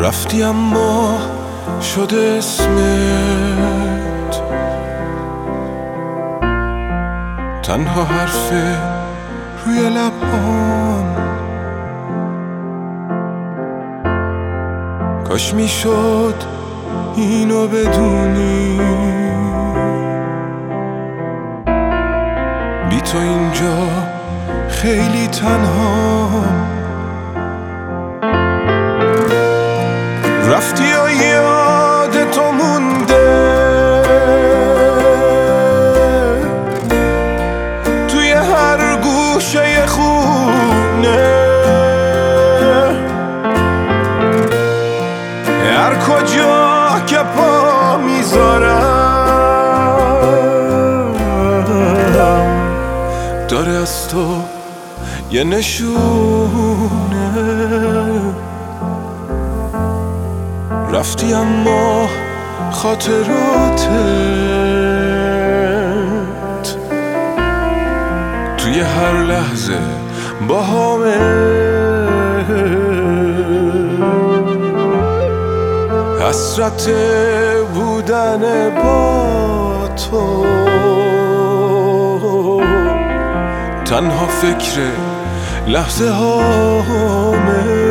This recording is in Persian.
رفتی اما شده اسمت تنها حرف روی لبام. کاش میشد اینو بدونی، بی تو اینجا خیلی تنهام. رفتی و یاد تو مونده توی هر گوشه خونه، هر کجا که پا میذارم داره از تو یه نشونه. رفتی اما خاطراتت توی هر لحظه با همه، حسرت بودن با تو تنها فکر لحظه هامه.